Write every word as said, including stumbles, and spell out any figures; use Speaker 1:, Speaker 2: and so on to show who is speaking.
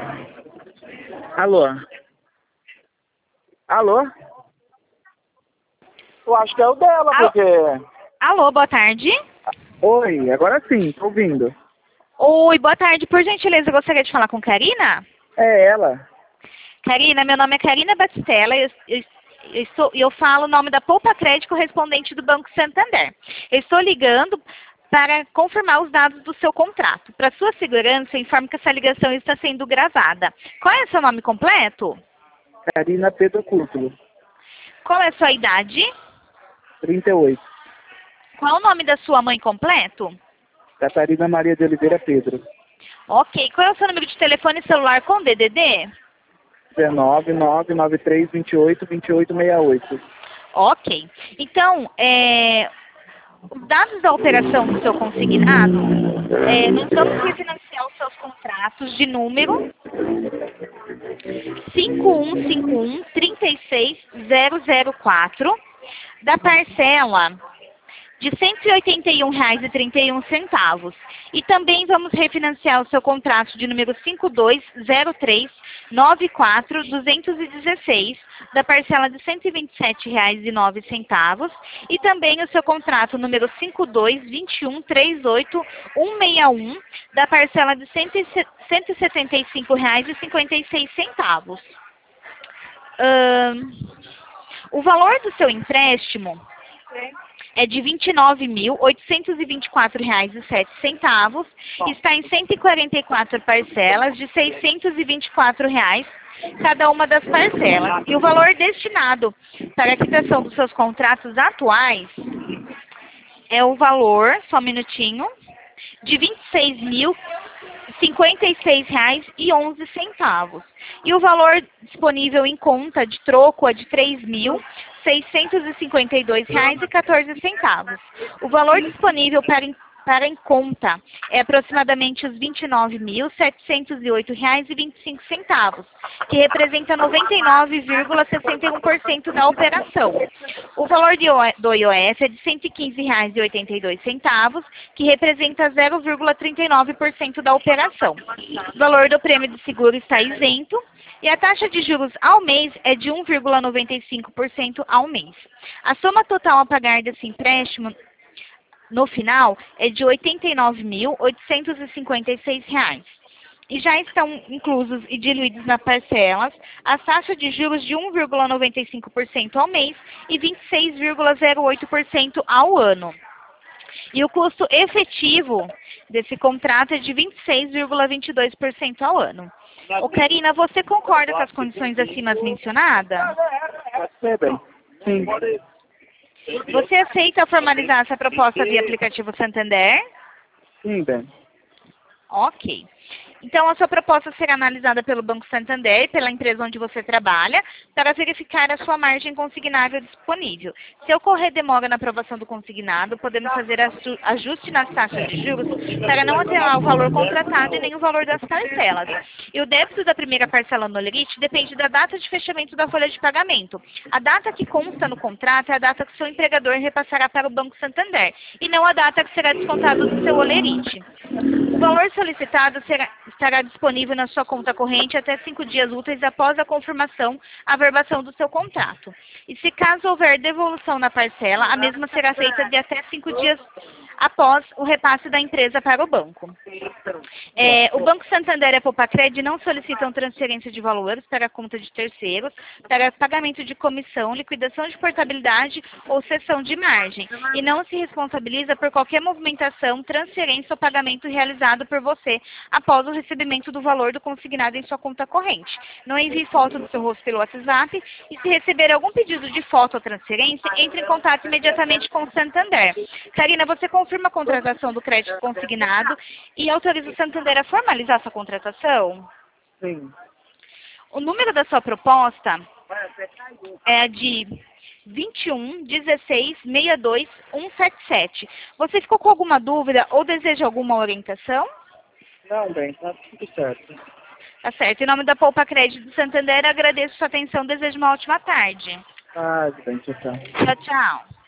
Speaker 1: Alô? Alô? Eu acho que é o dela,
Speaker 2: Alô?
Speaker 1: porque...
Speaker 2: Alô, boa tarde.
Speaker 1: Oi, agora sim, tô ouvindo.
Speaker 2: Oi, boa tarde. Por gentileza, eu gostaria de falar com Karina?
Speaker 1: É ela.
Speaker 2: Karina, meu nome é Karina Batistella e eu, eu, eu, estou- eu falo o nome da Poupa Crédito correspondente do Banco Santander. Eu estou ligando para confirmar os dados do seu contrato. Para sua segurança, eu informo que essa ligação está sendo gravada. Qual é o seu nome completo?
Speaker 1: Karina Pedro Cúrtulo,
Speaker 2: Qual é a sua idade?
Speaker 1: trinta e oito.
Speaker 2: Qual o nome da sua mãe completo?
Speaker 1: Catarina Maria de Oliveira Pedro.
Speaker 2: Ok. Qual é o seu número de telefone celular com D D D?
Speaker 1: dezenove, nove nove três, vinte e oito, vinte e oito, sessenta e oito.
Speaker 2: Ok. Então, é, os dados da operação do seu consignado, é, nós vamos refinanciar os seus contratos de número cinco um cinco um, três seis zero zero quatro, da parcela de cento e oitenta e um reais e trinta e um centavos. E também vamos refinanciar o seu contrato de número cinco dois zero três nove quatro duzentos e dezesseis, da parcela de cento e vinte e sete reais e nove centavos. E também o seu contrato número cinco dois vinte e um trinta e oito cento e sessenta e um, da parcela de cento e setenta e cinco reais e cinquenta e seis centavos. Ahn, o valor do seu empréstimo é de vinte e nove mil, oitocentos e vinte e quatro reais e sete centavos, está em cento e quarenta e quatro parcelas de seiscentos e vinte e quatro reais cada uma das parcelas. E o valor destinado para a quitação dos seus contratos atuais é o valor, só um minutinho, de vinte e seis mil, cinquenta e seis reais e onze centavos. E o valor disponível em conta de troco é de três mil, seiscentos e cinquenta e dois reais e quatorze centavos. O valor disponível para em, para em conta é aproximadamente os vinte e nove mil, setecentos e oito reais e vinte e cinco centavos, que representa noventa e nove vírgula sessenta e um por cento da operação. O valor de O- do I O F é de cento e quinze reais e oitenta e dois centavos, que representa zero vírgula trinta e nove por cento da operação. O valor do prêmio de seguro está isento e a taxa de juros ao mês é de um vírgula noventa e cinco por cento ao mês. A soma total a pagar desse empréstimo no final é de oitenta e nove mil, oitocentos e cinquenta e seis reais. E já estão inclusos e diluídos nas parcelas as taxas de juros de um vírgula noventa e cinco por cento ao mês e vinte e seis vírgula zero oito por cento ao ano. E o custo efetivo desse contrato é de vinte e seis vírgula vinte e dois por cento ao ano. Ô, Karina, você concorda com as condições acima mencionadas?
Speaker 1: Pode ser, bem? Sim.
Speaker 2: Você aceita formalizar essa proposta via aplicativo Santander?
Speaker 1: Sim, bem.
Speaker 2: Ok. Então, a sua proposta será analisada pelo Banco Santander, pela empresa onde você trabalha, para verificar a sua margem consignável disponível. Se ocorrer demora na aprovação do consignado, podemos fazer aju- ajuste nas taxas de juros para não alterar o valor contratado e nem o valor das parcelas. E o débito da primeira parcela no limite depende da data de fechamento da folha de pagamento. A data que consta no contrato é a data que seu empregador repassará para o Banco Santander, e não a data que será descontado do seu olerite. O valor solicitado será, estará disponível na sua conta corrente até cinco dias úteis após a confirmação, averbação do seu contrato. E se caso houver devolução na parcela, a mesma será feita de até cinco dias após o repasse da empresa para o banco. É, o Banco Santander e a Popacred não solicitam transferência de valores para a conta de terceiros, para pagamento de comissão, liquidação de portabilidade ou cessão de margem, e não se responsabiliza por qualquer movimentação, transferência ou pagamento realizado por você após o recebimento do valor do consignado em sua conta corrente. Não envie foto do seu rosto pelo WhatsApp e, se receber algum pedido de foto ou transferência, entre em contato imediatamente com o Santander. Karina, você confirma a contratação do crédito consignado e autoriza o Santander a formalizar essa contratação?
Speaker 1: Sim.
Speaker 2: O número da sua proposta é de vinte e um, dezesseis, sessenta e dois, cento e setenta e sete. Você ficou com alguma dúvida ou deseja alguma orientação?
Speaker 1: Não, bem, tá tudo certo.
Speaker 2: Tá certo. Em nome da Poupa Crédito do Santander, agradeço sua atenção. Desejo uma ótima tarde.
Speaker 1: Ah, bem, tchau, tchau.
Speaker 2: Tchau, tchau.